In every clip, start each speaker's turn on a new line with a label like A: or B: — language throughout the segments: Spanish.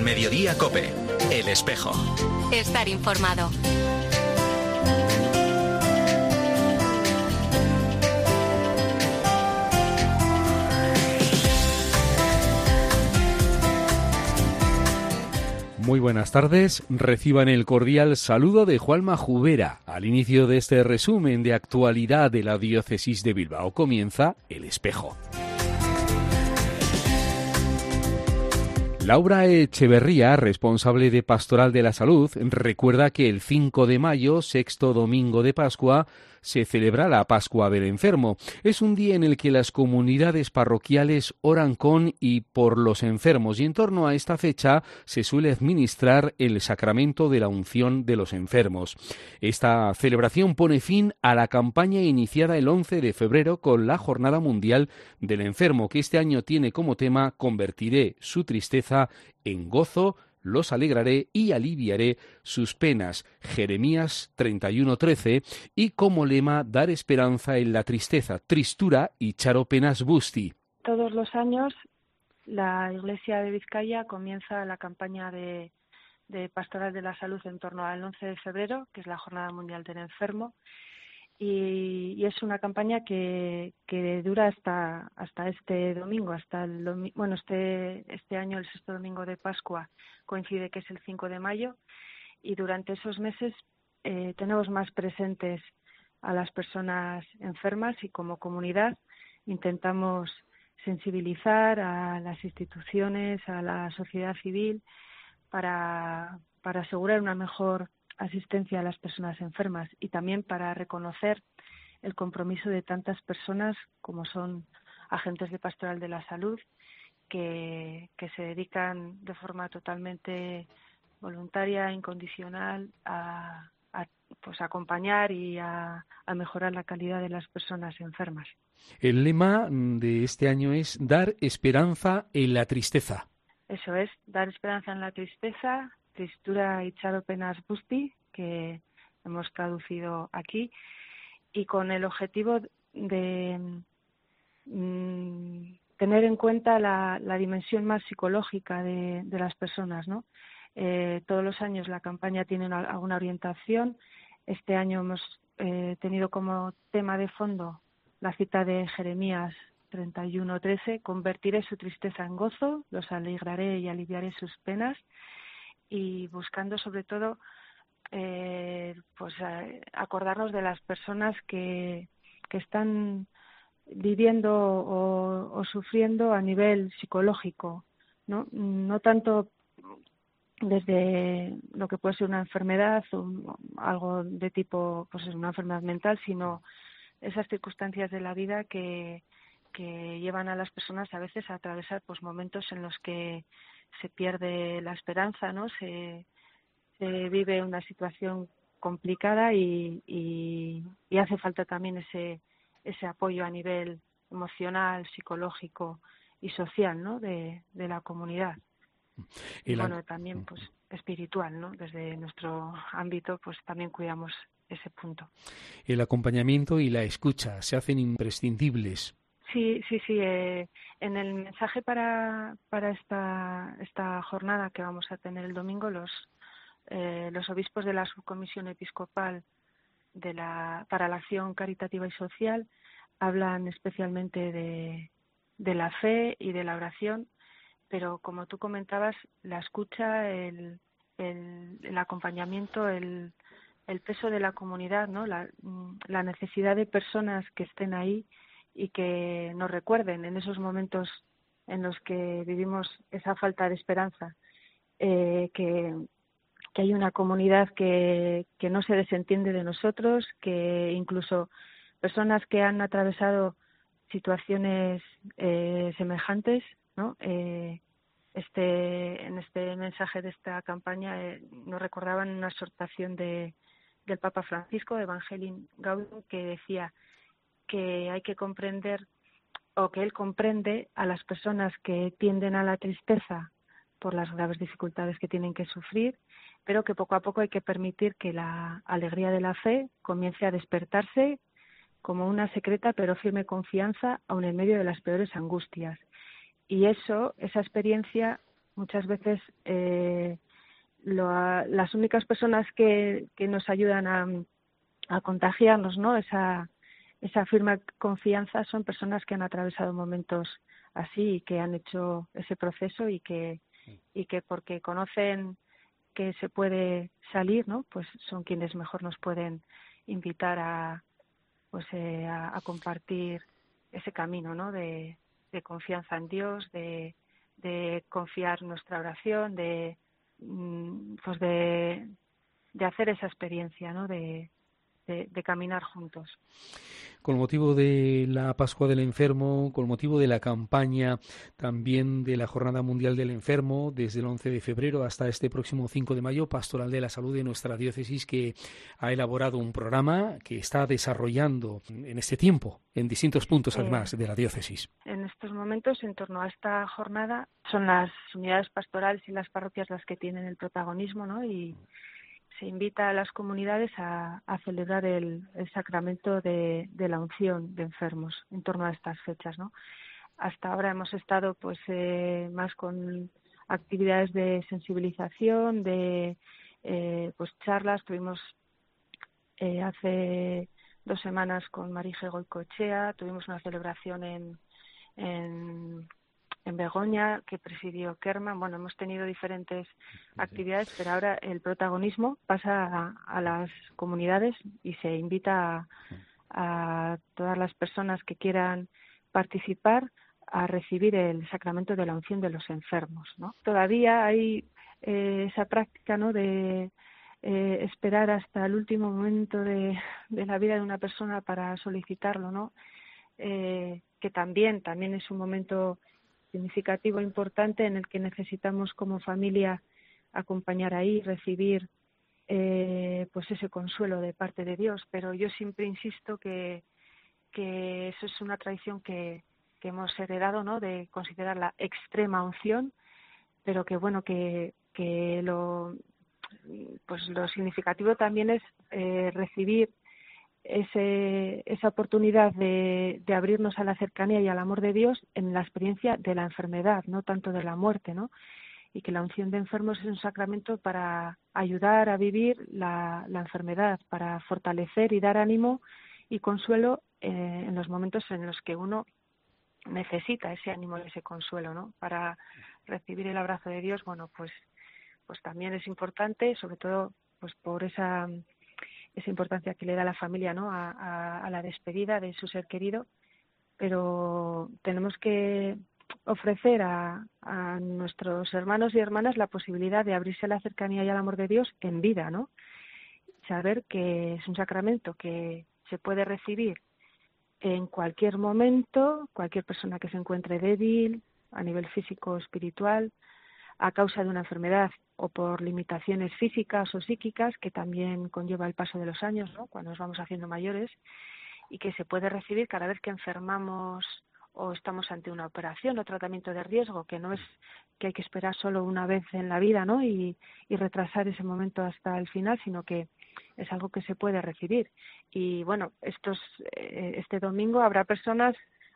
A: Mediodía COPE. El Espejo.
B: Estar informado.
C: Muy buenas tardes, reciban el cordial saludo de Juanma Jubera. Al inicio de este resumen de actualidad de la diócesis de Bilbao comienza El Espejo. Laura Echeverría, responsable de Pastoral de la Salud, recuerda que el 5 de mayo, sexto domingo de Pascua, se celebra la Pascua del Enfermo. Es un día en el que las comunidades parroquiales oran con y por los enfermos, y en torno a esta fecha se suele administrar el sacramento de la unción de los enfermos. Esta celebración pone fin a la campaña iniciada el 11 de febrero con la Jornada Mundial del Enfermo, que este año tiene como tema Convertiré su tristeza en gozo, los alegraré y aliviaré sus penas, Jeremías 31:13, y como lema dar esperanza en la tristeza, tristura y charo penas busti.
D: Todos los años la Iglesia de Vizcaya comienza la campaña de Pastoral de la Salud en torno al 11 de febrero, que es la Jornada Mundial del Enfermo, y es una campaña que dura hasta este domingo, este año el sexto domingo de Pascua coincide que es el 5 de mayo, y durante esos meses tenemos más presentes a las personas enfermas, y como comunidad intentamos sensibilizar a las instituciones, a la sociedad civil, para asegurar una mejor asistencia a las personas enfermas, y también para reconocer el compromiso de tantas personas como son agentes de Pastoral de la Salud que se dedican de forma totalmente voluntaria, incondicional, a acompañar y a mejorar la calidad de las personas enfermas.
C: El lema de este año es dar esperanza en la tristeza.
D: Eso es, dar esperanza en la tristeza, tristura y charo penas busti, que hemos traducido aquí, y con el objetivo de tener en cuenta la dimensión más psicológica de las personas, ¿no? Todos los años la campaña tiene alguna orientación. Este año hemos tenido como tema de fondo la cita de Jeremías 31:13, convertiré su tristeza en gozo, los alegraré y aliviaré sus penas, y buscando sobre todo acordarnos de las personas que están viviendo o sufriendo a nivel psicológico, no tanto desde lo que puede ser una enfermedad o algo de tipo, una enfermedad mental, sino esas circunstancias de la vida que llevan a las personas a veces a atravesar momentos en los que se pierde la esperanza, ¿no? Se vive una situación complicada y hace falta también ese apoyo a nivel emocional, psicológico y social, ¿no? de la comunidad. Y también espiritual, ¿no? Desde nuestro ámbito también cuidamos ese punto.
C: El acompañamiento y la escucha se hacen imprescindibles.
D: Sí. En el mensaje para esta jornada que vamos a tener el domingo, los obispos de la Subcomisión Episcopal para la Acción Caritativa y Social hablan especialmente de la fe y de la oración, pero como tú comentabas, la escucha, el acompañamiento, el peso de la comunidad, ¿no? La necesidad de personas que estén ahí y que nos recuerden en esos momentos en los que vivimos esa falta de esperanza, que hay una comunidad que no se desentiende de nosotros, que incluso personas que han atravesado situaciones semejantes, ¿no? En este mensaje de esta campaña nos recordaban una exhortación del Papa Francisco, Evangelii Gaudium, que decía que hay que comprender, o que él comprende a las personas que tienden a la tristeza por las graves dificultades que tienen que sufrir, pero que poco a poco hay que permitir que la alegría de la fe comience a despertarse como una secreta pero firme confianza aun en medio de las peores angustias. Y esa experiencia muchas veces las únicas personas que nos ayudan a contagiarnos, ¿no? Esa firme confianza son personas que han atravesado momentos así y que han hecho ese proceso y que porque conocen que se puede salir, ¿no? Pues son quienes mejor nos pueden invitar a compartir ese camino, ¿no? De confianza en Dios, de confiar nuestra oración, de hacer esa experiencia, ¿no? De caminar juntos.
C: Con motivo de la Pascua del Enfermo, con motivo de la campaña también de la Jornada Mundial del Enfermo, desde el 11 de febrero hasta este próximo 5 de mayo, Pastoral de la Salud de nuestra diócesis, que ha elaborado un programa que está desarrollando en este tiempo, en distintos puntos además de la diócesis.
D: En estos momentos, en torno a esta jornada, son las unidades pastorales y las parroquias las que tienen el protagonismo, ¿no? Y se invita a las comunidades a celebrar el sacramento de la unción de enfermos en torno a estas fechas, ¿no? Hasta ahora hemos estado más con actividades de sensibilización, de charlas. Tuvimos hace 2 semanas con Marije Goicoechea, tuvimos una celebración en Begoña, que presidió Kerman. Bueno, hemos tenido diferentes actividades, pero ahora el protagonismo pasa a las comunidades y se invita a todas las personas que quieran participar a recibir el sacramento de la unción de los enfermos, ¿no? Todavía hay esa práctica, ¿no?, de esperar hasta el último momento de la vida de una persona para solicitarlo, ¿no? Que también es un momento significativo, importante, en el que necesitamos como familia acompañar ahí, recibir ese consuelo de parte de Dios. Pero yo siempre insisto que eso es una tradición que hemos heredado, ¿no?, de considerar la extrema unción, pero que lo significativo también es recibir esa oportunidad de abrirnos a la cercanía y al amor de Dios en la experiencia de la enfermedad, no tanto de la muerte, ¿no? Y que la unción de enfermos es un sacramento para ayudar a vivir la enfermedad, para fortalecer y dar ánimo y consuelo en los momentos en los que uno necesita ese ánimo y ese consuelo, ¿no? Para recibir el abrazo de Dios, pues también es importante, sobre todo pues por esa importancia que le da la familia, ¿no?, a la despedida de su ser querido, pero tenemos que ofrecer a nuestros hermanos y hermanas la posibilidad de abrirse a la cercanía y al amor de Dios en vida, ¿no? Saber que es un sacramento que se puede recibir en cualquier momento, cualquier persona que se encuentre débil a nivel físico o espiritual, a causa de una enfermedad o por limitaciones físicas o psíquicas que también conlleva el paso de los años, ¿no?, cuando nos vamos haciendo mayores, y que se puede recibir cada vez que enfermamos o estamos ante una operación o tratamiento de riesgo, que no es que hay que esperar solo una vez en la vida, ¿no?, y retrasar ese momento hasta el final, sino que es algo que se puede recibir. Y bueno, este domingo habrá personas,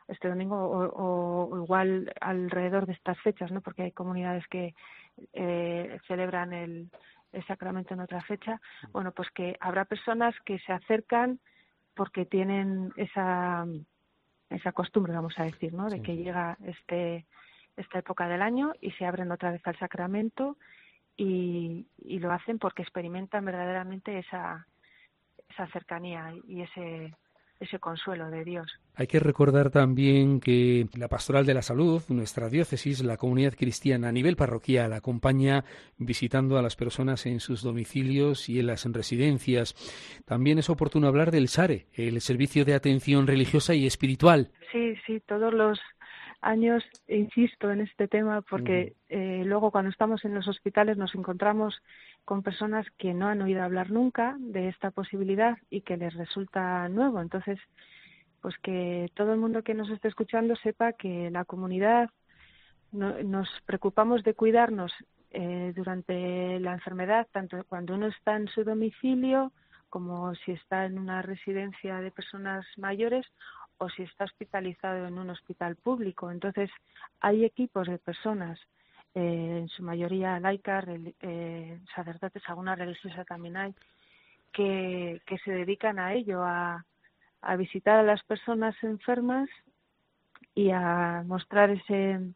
D: o igual alrededor de estas fechas, ¿no?, porque hay comunidades que celebran el sacramento en otra fecha. Bueno, pues que habrá personas que se acercan porque tienen esa costumbre, vamos a decir, ¿no?, de que llega esta época del año y se abren otra vez al sacramento y lo hacen porque experimentan verdaderamente esa cercanía y ese consuelo de Dios.
C: Hay que recordar también que la Pastoral de la Salud, nuestra diócesis, la comunidad cristiana a nivel parroquial, acompaña visitando a las personas en sus domicilios y en las residencias. También es oportuno hablar del SARE, el Servicio de Atención Religiosa y Espiritual.
D: Sí, todos los años insisto en este tema porque luego cuando estamos en los hospitales nos encontramos con personas que no han oído hablar nunca de esta posibilidad y que les resulta nuevo. Entonces, pues que todo el mundo que nos esté escuchando sepa que la comunidad nos preocupamos de cuidarnos durante la enfermedad, tanto cuando uno está en su domicilio como si está en una residencia de personas mayores o si está hospitalizado en un hospital público. Entonces, hay equipos de personas en su mayoría laicas, sacerdotes, alguna religiosa también hay, que se dedican a ello, a visitar a las personas enfermas y a mostrar ese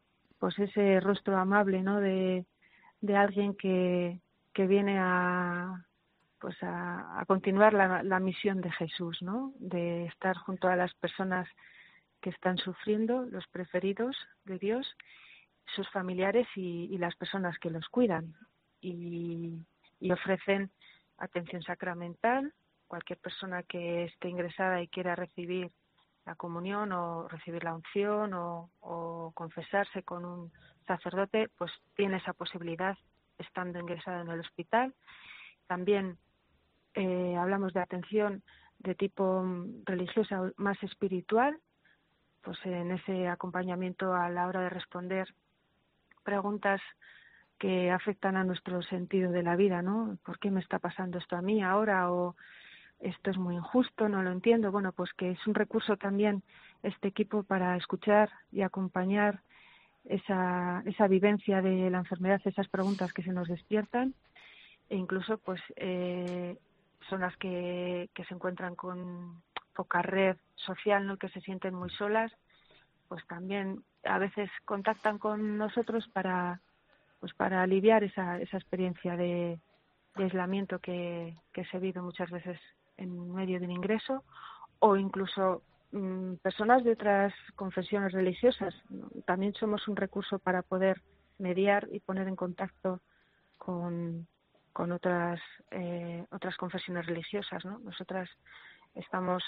D: rostro amable, ¿no? de alguien que viene a continuar la misión de Jesús, ¿no? De estar junto a las personas que están sufriendo, los preferidos de Dios, sus familiares y las personas que los cuidan, y ofrecen atención sacramental. Cualquier persona que esté ingresada y quiera recibir la comunión o recibir la unción o confesarse con un sacerdote, pues tiene esa posibilidad estando ingresada en el hospital. También hablamos de atención de tipo religiosa, más espiritual, pues en ese acompañamiento a la hora de responder preguntas que afectan a nuestro sentido de la vida, ¿no? ¿Por qué me está pasando esto a mí ahora? O esto es muy injusto, no lo entiendo. Bueno, pues que es un recurso también este equipo para escuchar y acompañar esa vivencia de la enfermedad, esas preguntas que se nos despiertan, e incluso pues personas que se encuentran con poca red social, ¿no? Que se sienten muy solas, pues también a veces contactan con nosotros para aliviar esa experiencia de aislamiento que se vive muchas veces en medio de un ingreso, o incluso personas de otras confesiones religiosas. También somos un recurso para poder mediar y poner en contacto con otras confesiones religiosas, ¿no? Nosotras estamos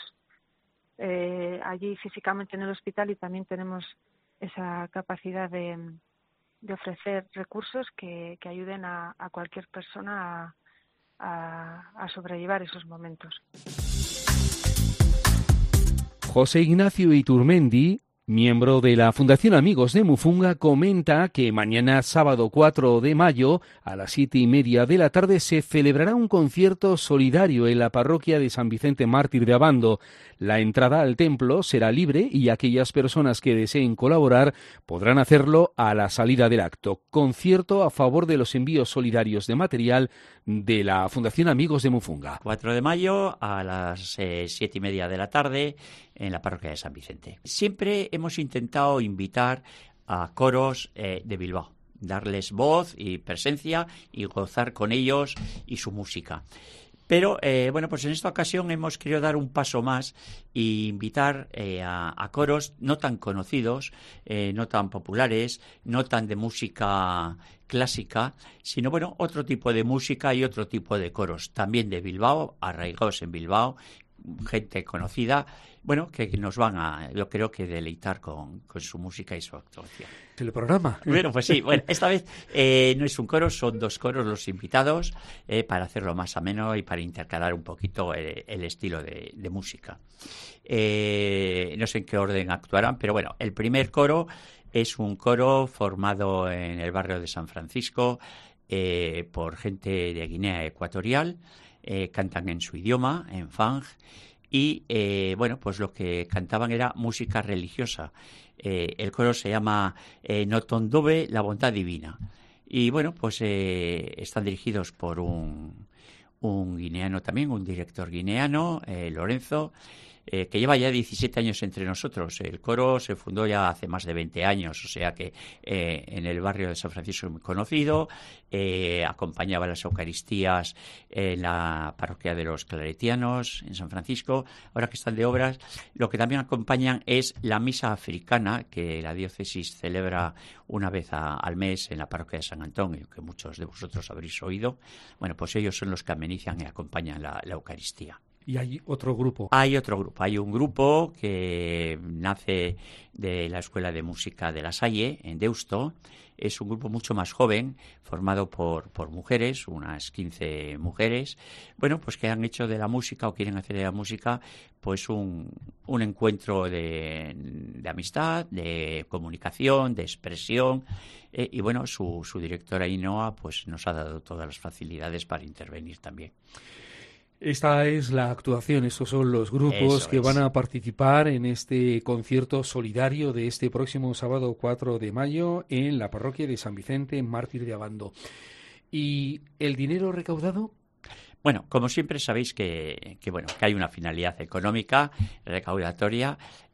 D: allí físicamente en el hospital y también tenemos esa capacidad de ofrecer recursos que ayuden a cualquier persona a sobrellevar esos momentos.
C: José Ignacio Iturmendi, miembro de la Fundación Amigos de Mufunga, comenta que mañana, sábado 4 de mayo, a las 7:30 de la tarde, se celebrará un concierto solidario en la parroquia de San Vicente Mártir de Abando. La entrada al templo será libre y aquellas personas que deseen colaborar podrán hacerlo a la salida del acto. Concierto a favor de los envíos solidarios de material de la Fundación Amigos de Mufunga.
E: 4 de mayo a las 7:30 de la tarde en la parroquia de San Vicente. Siempre hemos intentado invitar a coros de Bilbao, darles voz y presencia y gozar con ellos y su música. Pero, pues en esta ocasión hemos querido dar un paso más e invitar a coros no tan conocidos, no tan populares, no tan de música clásica, sino, otro tipo de música y otro tipo de coros, también de Bilbao, arraigados en Bilbao, gente conocida, que nos van a, yo creo que deleitar con su música y su actuación.
C: ¿El programa?
E: Pues sí, esta vez no es un coro, son 2 coros los invitados, para hacerlo más ameno y para intercalar un poquito el estilo de música. No sé en qué orden actuarán, pero el primer coro es un coro formado en el barrio de San Francisco por gente de Guinea Ecuatorial. Cantan en su idioma, en fang, y pues lo que cantaban era música religiosa. El coro se llama Notondobe, la bondad divina, y están dirigidos por un guineano también, un director guineano, Lorenzo, que lleva ya 17 años entre nosotros. El coro se fundó ya hace más de 20 años, o sea que en el barrio de San Francisco es muy conocido. Acompañaba las Eucaristías en la parroquia de los Claretianos, en San Francisco. Ahora que están de obras, lo que también acompañan es la misa africana, que la diócesis celebra una vez al mes en la parroquia de San Antonio, que muchos de vosotros habréis oído. Pues ellos son los que amenizan y acompañan la Eucaristía.
C: ¿Y hay otro grupo?
E: Hay otro grupo. Hay un grupo que nace de la Escuela de Música de La Salle, en Deusto. Es un grupo mucho más joven, formado por mujeres, unas 15 mujeres, que han hecho de la música o quieren hacer de la música un encuentro de amistad, de comunicación, de expresión. Y su directora Ainhoa nos ha dado todas las facilidades para intervenir también.
C: Esta es la actuación, estos son los grupos
E: Eso
C: que
E: es.
C: van a participar en este concierto solidario de este próximo sábado 4 de mayo en la parroquia de San Vicente, Mártir de Abando. ¿Y el dinero recaudado?
E: Bueno, como siempre sabéis que hay una finalidad económica, recaudatoria.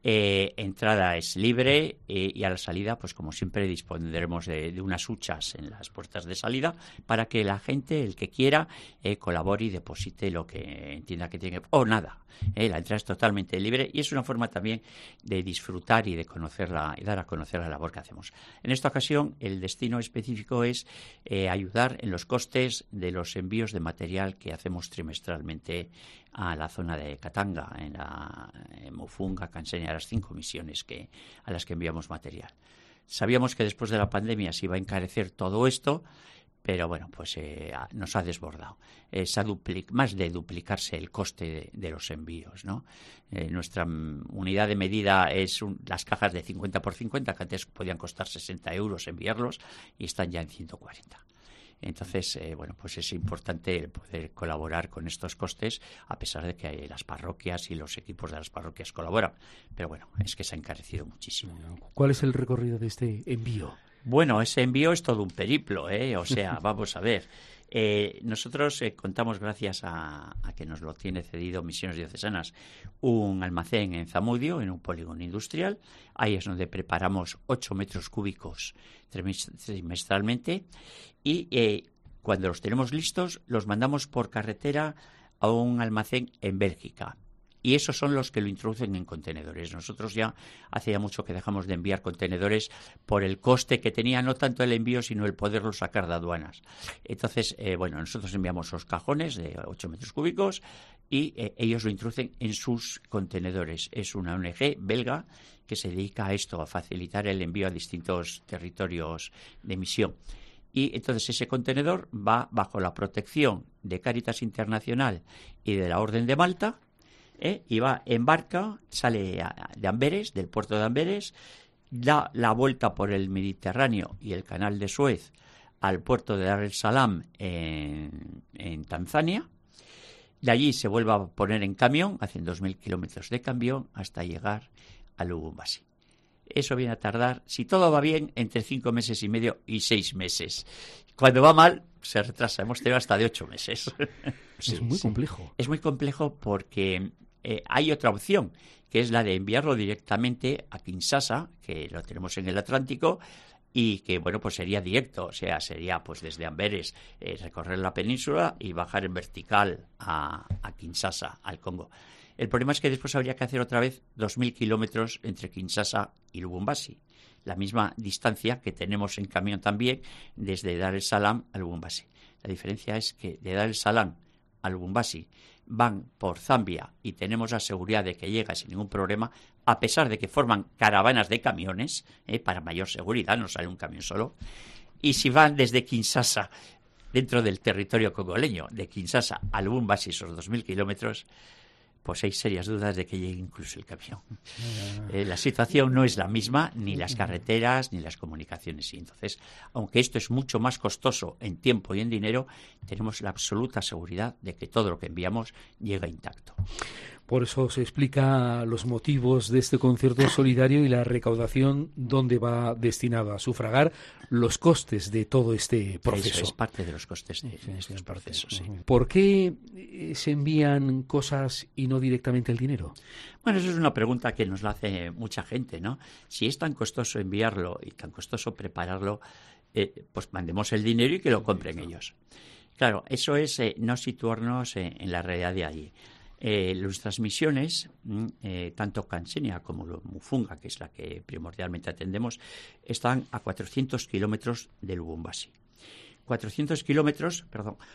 E: Entrada es libre y a la salida, pues como siempre, dispondremos de unas huchas en las puertas de salida para que la gente, el que quiera, colabore y deposite lo que entienda que tiene. O nada. La entrada es totalmente libre y es una forma también de disfrutar y de conocerla y dar a conocer la labor que hacemos. En esta ocasión, el destino específico es ayudar en los costes de los envíos de material que hacemos trimestralmente a la zona de Katanga, en Mufunga, Cansenia, las 5 misiones a las que enviamos material. Sabíamos que después de la pandemia se iba a encarecer todo esto, pero bueno, pues nos ha desbordado. Más de duplicarse el coste de los envíos, ¿no? Nuestra unidad de medida es las cajas de 50 por 50, que antes podían costar 60 euros enviarlos, y están ya en 140. Entonces, pues es importante poder colaborar con estos costes, a pesar de que las parroquias y los equipos de las parroquias colaboran. Pero bueno, es que se ha encarecido muchísimo.
C: ¿Cuál es el recorrido de este envío?
E: Bueno, ese envío es todo un periplo, ¿eh? O sea, vamos a ver. Nosotros contamos, gracias a que nos lo tiene cedido Misiones Diocesanas, un almacén en Zamudio, en un polígono industrial. Ahí es donde preparamos 8 metros cúbicos trimestralmente y cuando los tenemos listos los mandamos por carretera a un almacén en Bélgica. Y esos son los que lo introducen en contenedores. Nosotros ya hace ya mucho que dejamos de enviar contenedores por el coste que tenía, no tanto el envío, sino el poderlo sacar de aduanas. Entonces, nosotros enviamos los cajones de 8 metros cúbicos y ellos lo introducen en sus contenedores. Es una ONG belga que se dedica a esto, a facilitar el envío a distintos territorios de misión. Y entonces ese contenedor va bajo la protección de Cáritas Internacional y de la Orden de Malta, y va en barca, sale de Amberes, del puerto de Amberes, da la vuelta por el Mediterráneo y el canal de Suez al puerto de Dar es Salaam en Tanzania. De allí se vuelve a poner en camión, hacen 2.000 kilómetros de camión hasta llegar a Lubumbashi. Eso viene a tardar, si todo va bien, entre 5 meses y medio y 6 meses. Cuando va mal, se retrasa. Hemos tenido hasta de 8 meses.
C: Es muy complejo.
E: Es muy complejo porque hay otra opción, que es la de enviarlo directamente a Kinshasa, que lo tenemos en el Atlántico, y que, pues sería directo. O sea, sería pues desde Amberes recorrer la península y bajar en vertical a Kinshasa, al Congo. El problema es que después habría que hacer otra vez 2.000 kilómetros entre Kinshasa y Lubumbashi, la misma distancia que tenemos en camión también desde Dar es Salaam a Lubumbashi. La diferencia es que de Dar es Salaam a Lubumbashi van por Zambia y tenemos la seguridad de que llega sin ningún problema, a pesar de que forman caravanas de camiones, para mayor seguridad, no sale un camión solo. Y si van desde Kinshasa, dentro del territorio congoleño, de Kinshasa a Lubumbashi, esos 2.000 kilómetros, pues hay serias dudas de que llegue incluso el camión. La situación no es la misma, ni las carreteras, ni las comunicaciones. Y entonces, aunque esto es mucho más costoso en tiempo y en dinero, tenemos la absoluta seguridad de que todo lo que enviamos llega intacto.
C: Por eso se explica los motivos de este concierto solidario y la recaudación donde va destinado a sufragar los costes de todo este proceso.
E: Eso es parte de los costes de estos procesos, sí.
C: ¿Por qué se envían cosas y no directamente el dinero?
E: Bueno, eso es una pregunta que nos la hace mucha gente, ¿no? Si es tan costoso enviarlo y tan costoso prepararlo, pues mandemos el dinero y que lo compren ellos. Claro, eso es no situarnos en la realidad de allí. Nuestras misiones, tanto Cansenia como Mufunga, que es la que primordialmente atendemos, están a 400 kilómetros de Lubumbashi. 400 kilómetros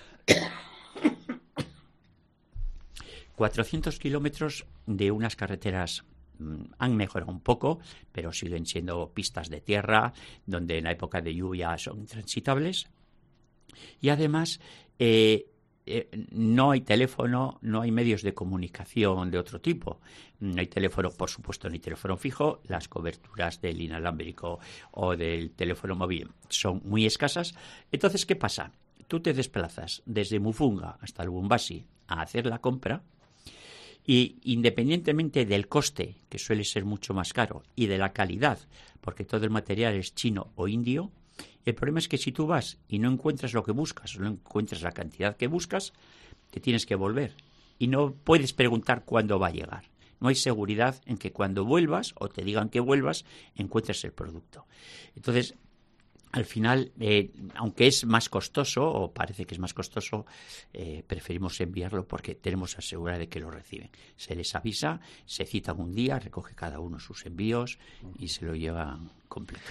E: de unas carreteras han mejorado un poco, pero siguen siendo pistas de tierra, donde en la época de lluvia son intransitables. Y además no hay teléfono, no hay medios de comunicación de otro tipo. No hay teléfono, por supuesto, ni teléfono fijo. Las coberturas del inalámbrico o del teléfono móvil son muy escasas. Entonces, ¿qué pasa? Tú te desplazas desde Mufunga hasta Lubumbashi a hacer la compra y independientemente del coste, que suele ser mucho más caro, y de la calidad, porque todo el material es chino o indio, el problema es que si tú vas y no encuentras lo que buscas o no encuentras la cantidad que buscas, te tienes que volver y no puedes preguntar cuándo va a llegar. No hay seguridad en que cuando vuelvas o te digan que vuelvas, encuentres el producto. Entonces, al final, aunque es más costoso, o parece que es más costoso, preferimos enviarlo porque tenemos asegurar de que lo reciben. Se les avisa, se citan un día, recoge cada uno sus envíos y se lo llevan completo.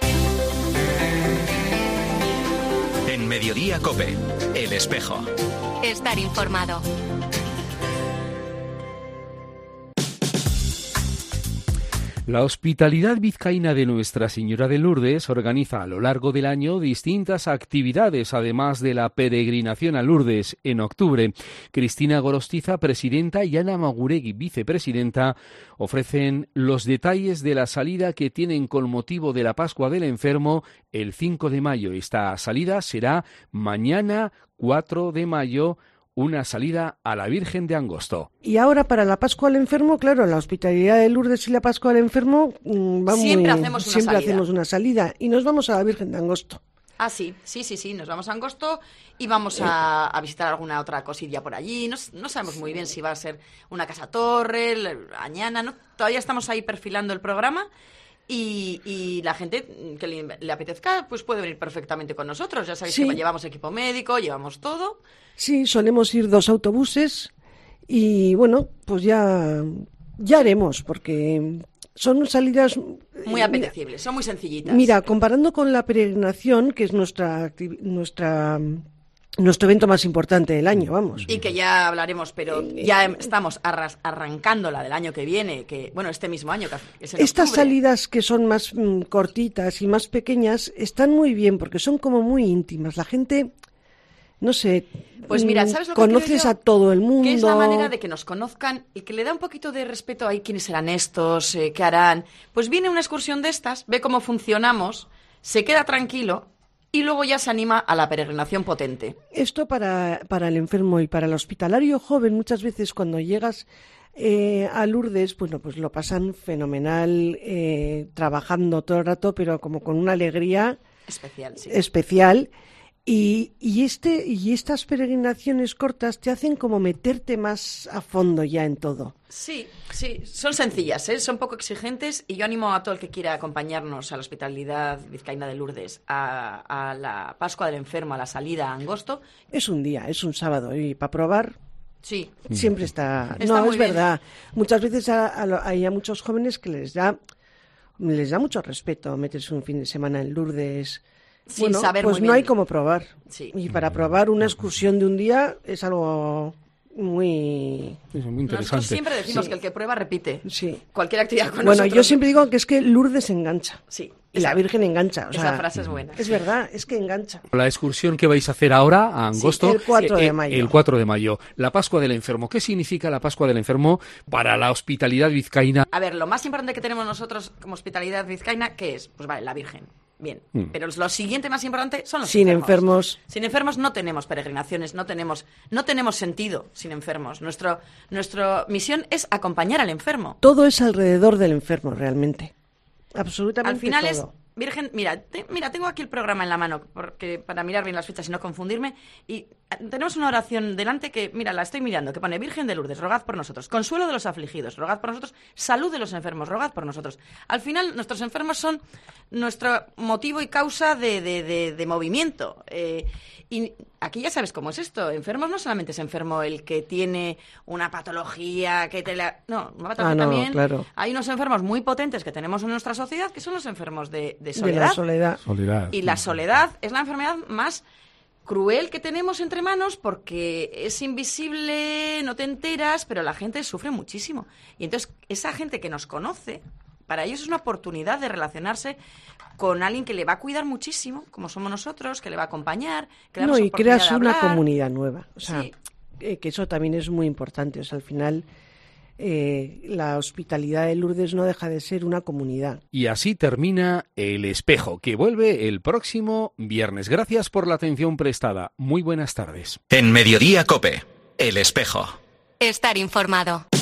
A: En Mediodía COPE, El Espejo.
B: Estar informado.
C: La Hospitalidad Vizcaína de Nuestra Señora de Lourdes organiza a lo largo del año distintas actividades, además de la peregrinación a Lourdes en octubre. Cristina Gorostiza, presidenta, y Ana Maguregui, vicepresidenta, ofrecen los detalles de la salida que tienen con motivo de la Pascua del Enfermo el 5 de mayo. Esta salida será mañana, 4 de mayo, una salida a la Virgen de Angosto.
F: Y ahora para la Pascua al Enfermo, claro, la Hospitalidad de Lourdes y la Pascua al Enfermo
G: siempre hacemos
F: una salida y nos vamos a la Virgen de Angosto.
G: Ah, sí, nos vamos a Angosto y vamos a visitar alguna otra cosilla por allí. No sabemos muy bien si va a ser una casa torre, Añana, ¿no? Todavía estamos ahí perfilando el programa. Y la gente que le apetezca pues puede venir perfectamente con nosotros. Ya sabéis que llevamos equipo médico, llevamos todo.
F: Sí, solemos ir 2 autobuses y bueno, pues ya haremos, porque son salidas
G: muy apetecibles, son muy sencillitas.
F: Mira, comparando con la peregrinación, que es nuestro evento más importante del año, vamos.
G: Y que ya hablaremos, pero ya estamos arrancando la del año que viene, este mismo año, que es en
F: Estas
G: octubre.
F: Salidas que son más cortitas y más pequeñas están muy bien porque son como muy íntimas. La gente, no sé,
G: pues mira, ¿sabes lo que
F: conoces
G: creo yo?
F: A todo el mundo.
G: Que es la manera de que nos conozcan y que le da un poquito de respeto a quiénes serán estos, qué harán. Pues viene una excursión de estas, ve cómo funcionamos, se queda tranquilo y luego ya se anima a la peregrinación potente.
F: Esto para el enfermo y para el hospitalario joven, muchas veces cuando llegas a Lourdes, bueno, pues lo pasan fenomenal, trabajando todo el rato, pero como con una alegría especial. Y estas peregrinaciones cortas te hacen como meterte más a fondo ya en todo.
G: Sí, son sencillas, son poco exigentes y yo animo a todo el que quiera acompañarnos a la Hospitalidad Vizcaína de Lourdes, a la Pascua del Enfermo, a la salida a Angosto.
F: Es un día, es un sábado y para probar.
G: Sí.
F: Siempre está
G: muy
F: es
G: bien.
F: Verdad. Muchas veces hay a muchos jóvenes que les da mucho respeto meterse un fin de semana en Lourdes.
G: Sin saber
F: pues
G: muy
F: no
G: bien.
F: hay como probar.
G: Sí.
F: Y para probar una excursión de un día es algo muy
C: interesante.
G: Nosotros siempre decimos que el que prueba repite.
F: Sí.
G: Cualquier actividad con
F: Bueno,
G: nosotros.
F: yo siempre digo que es que Lourdes engancha.
G: Sí.
F: Y la Virgen engancha. O
G: esa
F: sea,
G: frase es buena.
F: Es verdad, es que engancha.
C: La excursión que vais a hacer ahora a Angosto,
F: el 4 de mayo.
C: El 4 de mayo. La Pascua del Enfermo. ¿Qué significa la Pascua del Enfermo para la Hospitalidad Vizcaína?
G: A ver, lo más importante que tenemos nosotros como Hospitalidad Vizcaína, ¿qué es? Pues vale, la Virgen. Bien, pero lo siguiente más importante son los
F: enfermos.
G: Sin enfermos no tenemos peregrinaciones, no tenemos sentido sin enfermos. Nuestra misión es acompañar al enfermo.
F: Todo es alrededor del enfermo, realmente. Absolutamente
G: al final
F: todo.
G: Es Virgen, mira, tengo aquí el programa en la mano porque para mirar bien las fechas y no confundirme. Y tenemos una oración delante que, mira, la estoy mirando, que pone: Virgen de Lourdes, rogad por nosotros. Consuelo de los afligidos, rogad por nosotros. Salud de los enfermos, rogad por nosotros. Al final, nuestros enfermos son nuestro motivo y causa de movimiento. Y aquí ya sabes cómo es esto. Enfermos no solamente es enfermo el que tiene una patología no, una patología también.
F: Claro.
G: Hay unos enfermos muy potentes que tenemos en nuestra sociedad que son los enfermos de soledad.
F: De la soledad.
G: Y la soledad es la enfermedad más cruel que tenemos entre manos porque es invisible, no te enteras, pero la gente sufre muchísimo. Y entonces esa gente que nos conoce, para ellos es una oportunidad de relacionarse con alguien que le va a cuidar muchísimo, como somos nosotros, que le va a acompañar, que le damos
F: y
G: oportunidad
F: creas
G: de
F: una
G: hablar.
F: comunidad nueva. O sea,
G: Sí.
F: Que eso también es muy importante. O sea, al final la Hospitalidad de Lourdes no deja de ser una comunidad.
C: Y así termina El Espejo, que vuelve el próximo viernes. Gracias por la atención prestada. Muy buenas tardes.
A: En Mediodía COPE, El Espejo.
B: Estar informado.